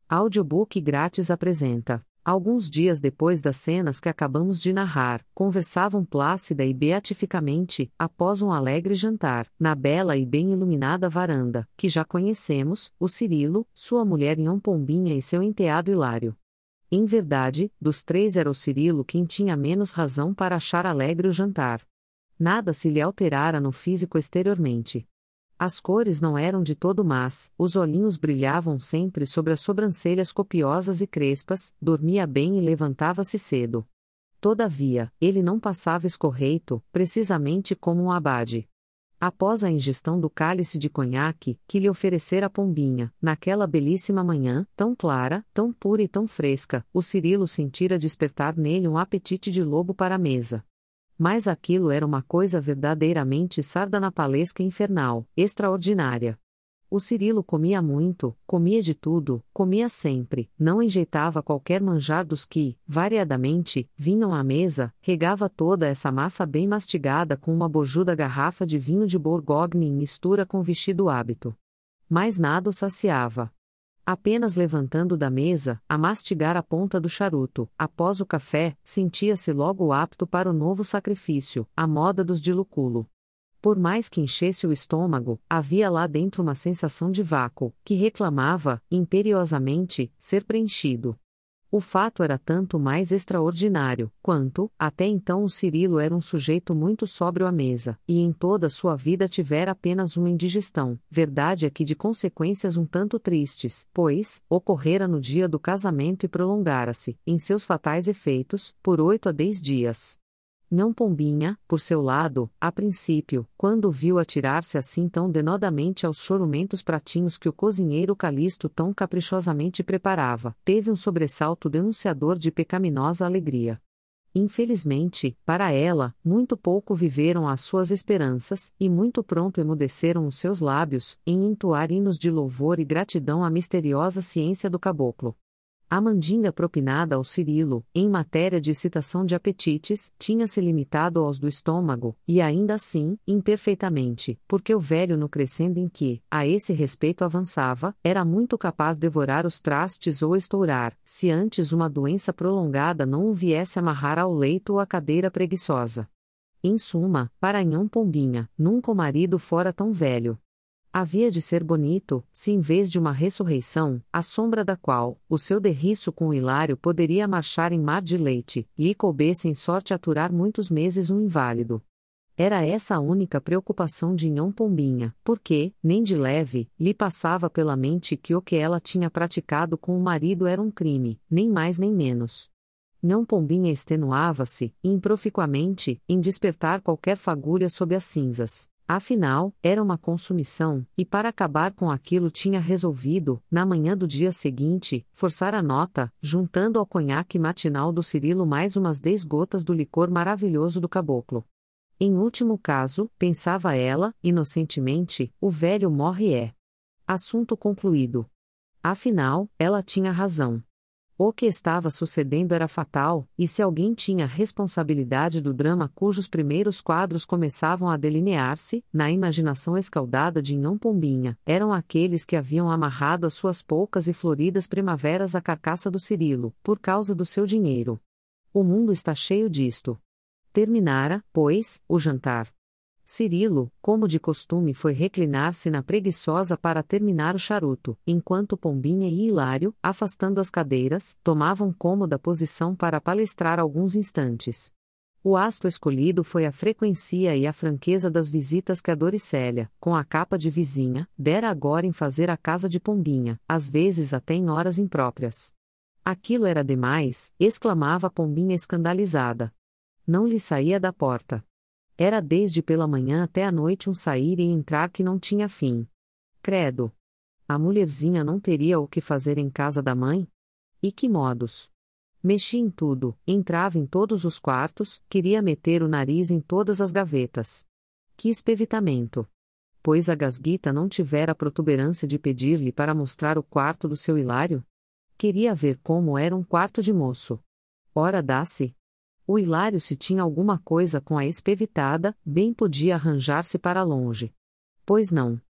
Audiobook grátis apresenta. Alguns dias depois das cenas que acabamos de narrar, conversavam plácida e beatificamente, após um alegre jantar, na bela e bem iluminada varanda, que já conhecemos, o Cirilo, sua mulher Nhão Pombinha e seu enteado Hilário. Em verdade, dos três era o Cirilo quem tinha menos razão para achar alegre o jantar. Nada se lhe alterara no físico exteriormente. As cores não eram de todo más, os olhinhos brilhavam sempre sobre as sobrancelhas copiosas e crespas, dormia bem e levantava-se cedo. Todavia, ele não passava escorreito, precisamente como um abade. Após a ingestão do cálice de conhaque, que lhe oferecera Pombinha, naquela belíssima manhã, tão clara, tão pura e tão fresca, o Cirilo sentira despertar nele um apetite de lobo para a mesa. Mas aquilo era uma coisa verdadeiramente sardanapalesca e infernal, extraordinária. O Cirilo comia muito, comia de tudo, comia sempre, não enjeitava qualquer manjar dos que, variadamente, vinham à mesa, regava toda essa massa bem mastigada com uma bojuda garrafa de vinho de Bourgogne em mistura com vestido hábito. Mas nada o saciava. Apenas levantando da mesa, a mastigar a ponta do charuto, após o café, sentia-se logo apto para o novo sacrifício, a moda dos de Luculo. Por mais que enchesse o estômago, havia lá dentro uma sensação de vácuo, que reclamava, imperiosamente, ser preenchido. O fato era tanto mais extraordinário, quanto, até então o Cirilo era um sujeito muito sóbrio à mesa, e em toda a sua vida tivera apenas uma indigestão, verdade é que de consequências um tanto tristes, pois, ocorrera no dia do casamento e prolongara-se, em seus fatais efeitos, por 8 a 10 dias. Nhão Pombinha, por seu lado, a princípio, quando viu atirar-se assim tão denodamente aos chorumentos pratinhos que o cozinheiro Calisto tão caprichosamente preparava, teve um sobressalto denunciador de pecaminosa alegria. Infelizmente, para ela, muito pouco viveram as suas esperanças, e muito pronto emudeceram os seus lábios, em entoar hinos de louvor e gratidão à misteriosa ciência do caboclo. A mandinga propinada ao Cirilo, em matéria de excitação de apetites, tinha-se limitado aos do estômago, e ainda assim, imperfeitamente, porque o velho no crescendo em que, a esse respeito avançava, era muito capaz devorar os trastes ou estourar, se antes uma doença prolongada não o viesse amarrar ao leito ou à cadeira preguiçosa. Em suma, para Nhão Pombinha, nunca o marido fora tão velho. Havia de ser bonito, se em vez de uma ressurreição, à sombra da qual, o seu derriço com o Hilário poderia marchar em mar de leite, lhe coubesse em sorte aturar muitos meses um inválido. Era essa a única preocupação de Nhão Pombinha, porque, nem de leve, lhe passava pela mente que o que ela tinha praticado com o marido era um crime, nem mais nem menos. Nhão Pombinha extenuava-se, improficuamente, em despertar qualquer fagulha sob as cinzas. Afinal, era uma consumição, e para acabar com aquilo tinha resolvido, na manhã do dia seguinte, forçar a nota, juntando ao conhaque matinal do Cirilo mais umas 10 gotas do licor maravilhoso do caboclo. Em último caso, pensava ela, inocentemente, o velho morre. Assunto concluído. Afinal, ela tinha razão. O que estava sucedendo era fatal, e se alguém tinha responsabilidade do drama cujos primeiros quadros começavam a delinear-se, na imaginação escaldada de Nhão Pombinha, eram aqueles que haviam amarrado as suas poucas e floridas primaveras à carcaça do Cirilo, por causa do seu dinheiro. O mundo está cheio disto. Terminara, pois, o jantar. Cirilo, como de costume, foi reclinar-se na preguiçosa para terminar o charuto, enquanto Pombinha e Hilário, afastando as cadeiras, tomavam cômoda posição para palestrar alguns instantes. O astro escolhido foi a frequência e a franqueza das visitas que a Doricélia, com a capa de vizinha, dera agora em fazer à casa de Pombinha, às vezes até em horas impróprias. Aquilo era demais, exclamava Pombinha escandalizada. Não lhe saía da porta. Era desde pela manhã até a noite um sair e entrar que não tinha fim. Credo! A mulherzinha não teria o que fazer em casa da mãe? E que modos! Mexia em tudo, entrava em todos os quartos, queria meter o nariz em todas as gavetas. Que espevitamento! Pois a gasguita não tivera a protuberância de pedir-lhe para mostrar o quarto do seu Hilário? Queria ver como era um quarto de moço. Ora dá-se! O Hilário, se tinha alguma coisa com a espevitada, bem podia arranjar-se para longe. Pois não.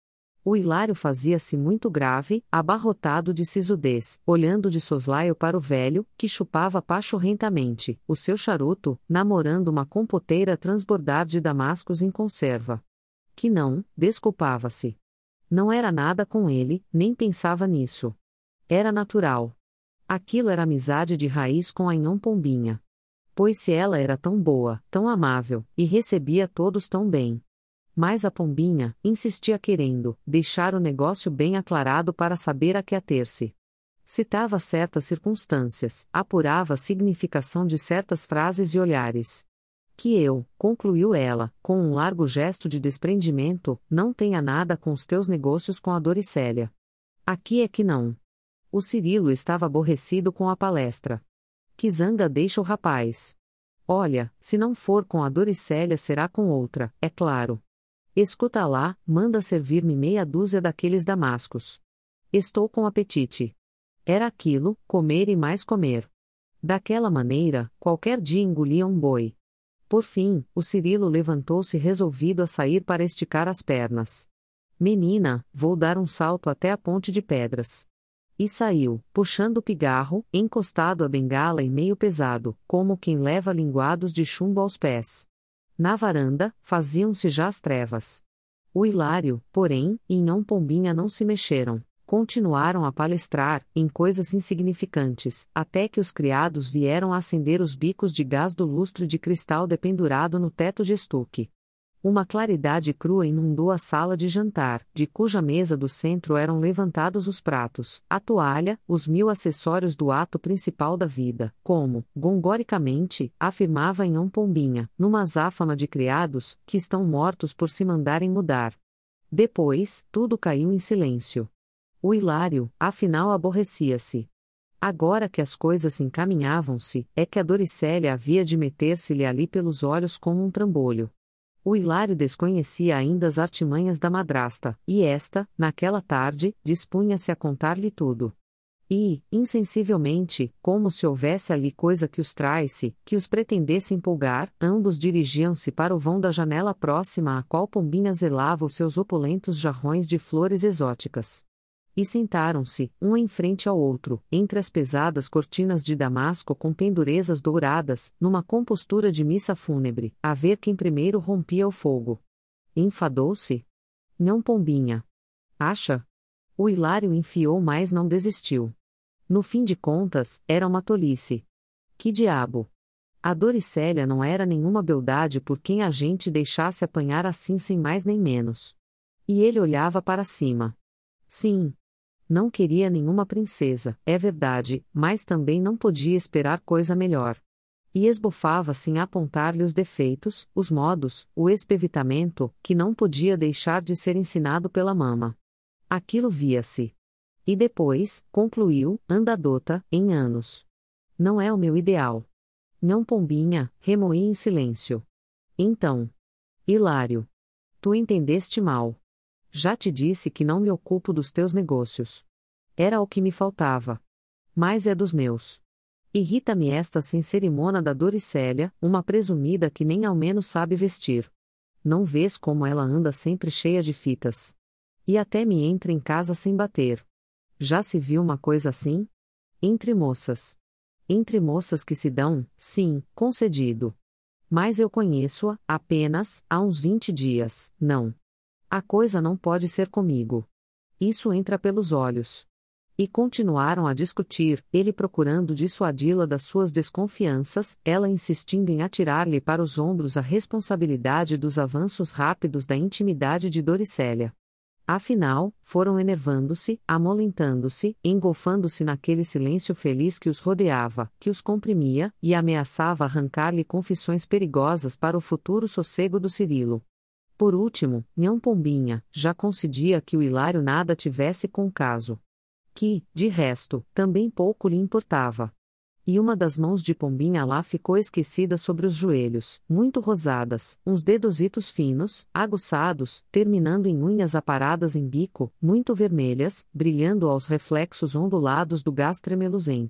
O Hilário fazia-se muito grave, abarrotado de sisudez, olhando de soslaio para o velho, que chupava pachorrentamente o seu charuto, namorando uma compoteira transbordar de damascos em conserva. Que não, desculpava-se. Não era nada com ele, nem pensava nisso. Era natural. Aquilo era amizade de raiz com a Inhã Pombinha. Pois se ela era tão boa, tão amável, e recebia todos tão bem. Mas a Pombinha insistia querendo deixar o negócio bem aclarado para saber a que ater-se. Citava certas circunstâncias, apurava a significação de certas frases e olhares. Que eu, concluiu ela, com um largo gesto de desprendimento, não tenha nada com os teus negócios com a Doricélia. Aqui é que não. O Cirilo estava aborrecido com a palestra. Que zanga deixa o rapaz. Olha, se não for com a Doricélia será com outra, é claro. Escuta lá, manda servir-me meia dúzia daqueles damascos. Estou com apetite. Era aquilo, comer e mais comer. Daquela maneira, qualquer dia engolia um boi. Por fim, o Cirilo levantou-se resolvido a sair para esticar as pernas. Menina, vou dar um salto até a ponte de pedras. E saiu, puxando o pigarro, encostado à bengala e meio pesado, como quem leva linguados de chumbo aos pés. Na varanda, faziam-se já as trevas. O Hilário, porém, e Inhã Pombinha não se mexeram, continuaram a palestrar, em coisas insignificantes, até que os criados vieram a acender os bicos de gás do lustre de cristal dependurado no teto de estuque. Uma claridade crua inundou a sala de jantar, de cuja mesa do centro eram levantados os pratos, a toalha, os 1000 acessórios do ato principal da vida, como, gongoricamente, afirmava Inhã Pombinha, numa azáfama de criados, que estão mortos por se mandarem mudar. Depois, tudo caiu em silêncio. O Hilário, afinal, aborrecia-se. Agora que as coisas encaminhavam-se, é que a Doricélia havia de meter-se-lhe ali pelos olhos como um trambolho. O Hilário desconhecia ainda as artimanhas da madrasta, e esta, naquela tarde, dispunha-se a contar-lhe tudo. E, insensivelmente, como se houvesse ali coisa que os traísse, que os pretendesse empolgar, ambos dirigiam-se para o vão da janela próxima à qual Pombinha zelava os seus opulentos jarrões de flores exóticas. E sentaram-se, um em frente ao outro, entre as pesadas cortinas de damasco com pendurezas douradas, numa compostura de missa fúnebre, a ver quem primeiro rompia o fogo. Enfadou-se? Não, Pombinha. Acha? O Hilário enfiou, mas não desistiu. No fim de contas, era uma tolice. Que diabo! A Doricélia não era nenhuma beldade por quem a gente deixasse apanhar assim sem mais nem menos. E ele olhava para cima. Sim. Não queria nenhuma princesa, é verdade, mas também não podia esperar coisa melhor. E esbofava-se em apontar-lhe os defeitos, os modos, o espevitamento, que não podia deixar de ser ensinado pela mama. Aquilo via-se. E depois, concluiu, andadota, em anos. Não é o meu ideal. Não, Pombinha, remoí em silêncio. Então. Hilário. Tu entendeste mal. Já te disse que não me ocupo dos teus negócios. Era o que me faltava. Mas é dos meus. Irrita-me esta sem cerimônia da Doricélia, uma presumida que nem ao menos sabe vestir. Não vês como ela anda sempre cheia de fitas? E até me entra em casa sem bater. Já se viu uma coisa assim? Entre moças. Entre moças que se dão, sim, concedido. Mas eu conheço-a, apenas, há uns 20 dias, não. A coisa não pode ser comigo. Isso entra pelos olhos. E continuaram a discutir, ele procurando dissuadi-la das suas desconfianças, ela insistindo em atirar-lhe para os ombros a responsabilidade dos avanços rápidos da intimidade de Doricélia. Afinal, foram enervando-se, amolentando-se, engolfando-se naquele silêncio feliz que os rodeava, que os comprimia, e ameaçava arrancar-lhe confissões perigosas para o futuro sossego do Cirilo. Por último, Inhã Pombinha já concedia que o Hilário nada tivesse com o caso. Que, de resto, também pouco lhe importava. E uma das mãos de Pombinha lá ficou esquecida sobre os joelhos, muito rosadas, uns dedositos finos, aguçados, terminando em unhas aparadas em bico, muito vermelhas, brilhando aos reflexos ondulados do gás tremeluzente.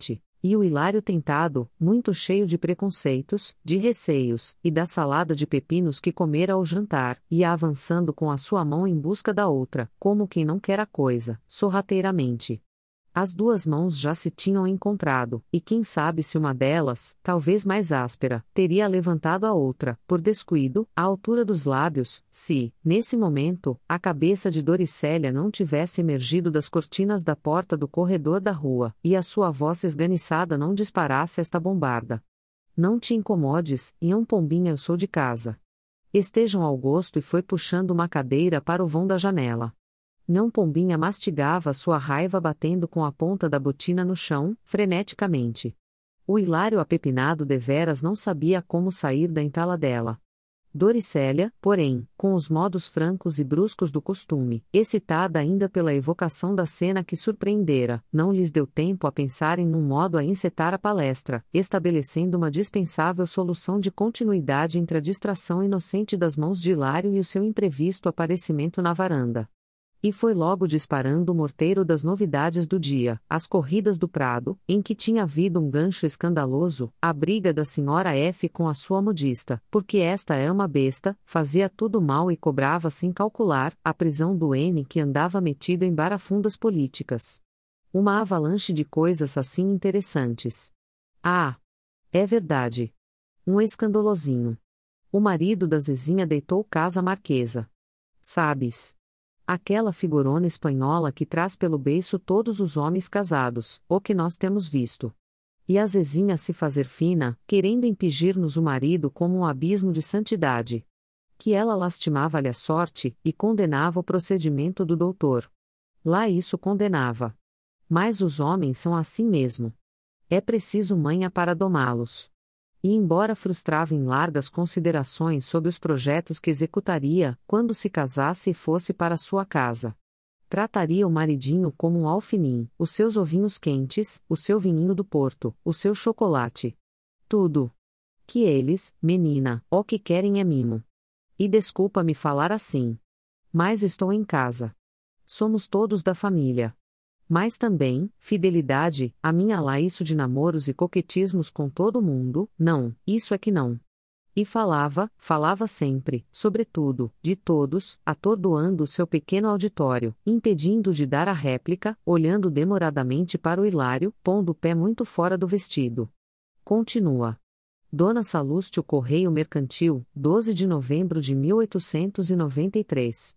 E o Hilário tentado, muito cheio de preconceitos, de receios, e da salada de pepinos que comera ao jantar, ia avançando com a sua mão em busca da outra, como quem não quer a coisa, sorrateiramente. As duas mãos já se tinham encontrado, e quem sabe se uma delas, talvez mais áspera, teria levantado a outra, por descuido, à altura dos lábios, se, nesse momento, a cabeça de Doricélia não tivesse emergido das cortinas da porta do corredor da rua, e a sua voz esganiçada não disparasse esta bombarda. Não te incomodes, Ião Pombinha, eu sou de casa. Estejam ao gosto, e foi puxando uma cadeira para o vão da janela. Nhão Pombinha mastigava sua raiva batendo com a ponta da botina no chão, freneticamente. O Hilário apepinado deveras não sabia como sair da entaladela. Doricélia, porém, com os modos francos e bruscos do costume, excitada ainda pela evocação da cena que surpreendera, não lhes deu tempo a pensarem num modo a encetar a palestra, estabelecendo uma dispensável solução de continuidade entre a distração inocente das mãos de Hilário e o seu imprevisto aparecimento na varanda. E foi logo disparando o morteiro das novidades do dia, as corridas do Prado, em que tinha havido um gancho escandaloso, a briga da senhora F com a sua modista, porque esta era uma besta, fazia tudo mal e cobrava sem calcular, a prisão do N que andava metido em barafundas políticas. Uma avalanche de coisas assim interessantes. Ah! É verdade. Um escandalosinho. O marido da Zezinha deitou casa à marquesa. Sabes? Aquela figurona espanhola que traz pelo beiço todos os homens casados, o que nós temos visto. E a Zezinha se fazer fina, querendo impingir-nos o marido como um abismo de santidade. Que ela lastimava-lhe a sorte, e condenava o procedimento do doutor. Lá isso condenava. Mas os homens são assim mesmo. É preciso manha para domá-los. E embora frustrava em largas considerações sobre os projetos que executaria, quando se casasse e fosse para sua casa. Trataria o maridinho como um alfinim, os seus ovinhos quentes, o seu vinhinho do Porto, o seu chocolate. Tudo. Que eles, menina, o que querem é mimo. E desculpa-me falar assim. Mas estou em casa. Somos todos da família. Mas também, fidelidade, a minha lá isso de namoros e coquetismos com todo mundo, não, isso é que não. E falava sempre, sobretudo, de todos, atordoando o seu pequeno auditório, impedindo de dar a réplica, olhando demoradamente para o Hilário, pondo o pé muito fora do vestido. Continua. Dona Salústio Correio Mercantil, 12 de novembro de 1893.